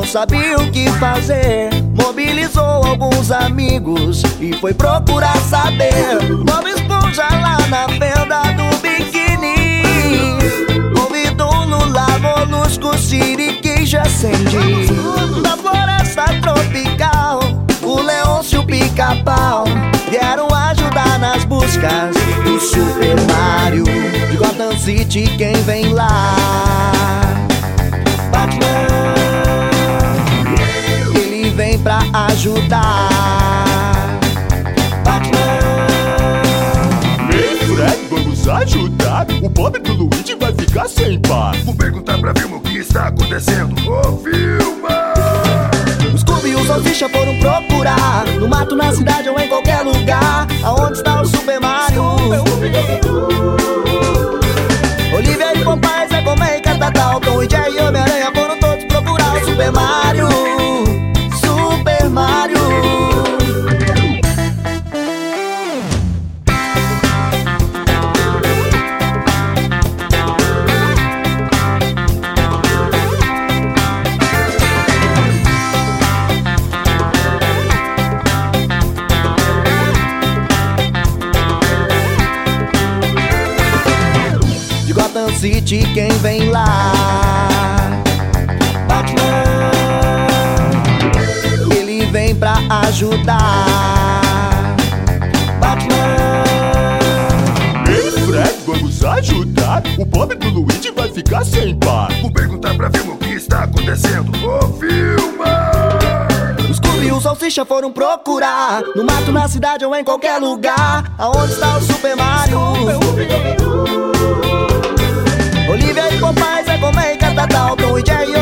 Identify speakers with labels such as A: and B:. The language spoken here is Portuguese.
A: sabia o que fazer. Mobilizou alguns amigos e foi procurar saber. Bob Esponja lá na fenda do biquíni convidou Lula, Molusco, Siriqueijo, Sandy. Da floresta tropical, o Leôncio, o Pica-Pau vieram ajudar nas buscas do Super Mario. De Gotham City quem vem lá? Batman, ele vem pra ajudar. Batman.
B: Ei, Fred, vamos ajudar? O pobre do Luigi vai ficar sem par.
C: Vou perguntar pra Vilma o que está acontecendo. Ô, Vilma!
A: Os Scooby e o Salsicha foram procurar no mato, na cidade ou em qualquer lugar. Aonde está o Super Mario? Olivia e Popeye, Zé Gomes e Catatal, Tom e Jerry e Homem-Aranha foram todos procurar o Super Mario. Super Mario. De Gotham City quem vem lá? Batman, ele vem pra ajudar. Batman.
B: Ei, Fred, vamos ajudar? O pobre do Luigi vai ficar sem par.
C: Vou perguntar pra Vilma o que está acontecendo. Ô, Vilma!
A: Os Scooby e o Salsicha foram procurar no mato, na cidade ou em qualquer lugar. Aonde está o Super Mario? Olivia e Popeye, Zé Gomes e Catatal, Tom e Jerry